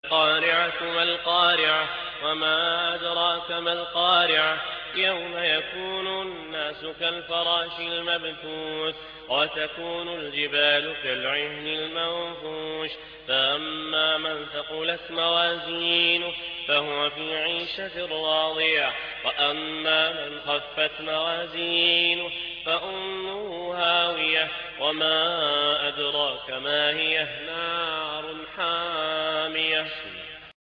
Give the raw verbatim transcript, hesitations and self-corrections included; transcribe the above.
القارعة ما القارعة وما أدراك ما القارعة يوم يكون الناس كالفراش المبثوث وتكون الجبال كالعهن المنفوش فأما من ثقلت موازينه فهو في عيشة راضية وأما من خفت موازينه فأمه هاوية وما أدراك ما هي نار حامية.